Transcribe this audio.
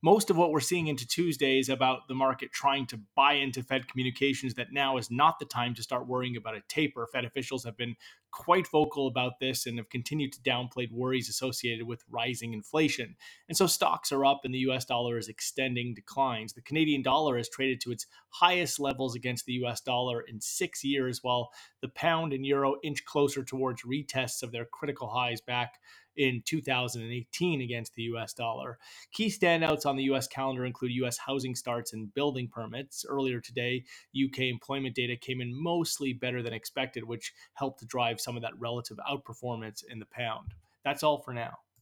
most of what we're seeing into Tuesday is about the market trying to buy into Fed communications that now is not the time to start worrying about a taper. Fed officials have been quite vocal about this and have continued to downplay worries associated with rising inflation. And so stocks are up and the US dollar is extending declines. The Canadian dollar has traded to its highest levels against the US dollar in 6 years, while the pound and euro inch closer towards retests of their critical highs back in 2018 against the US dollar. Key standouts on the US calendar include US housing starts and building permits. Earlier today, UK employment data came in mostly better than expected, which helped to drive some of that relative outperformance in the pound. That's all for now.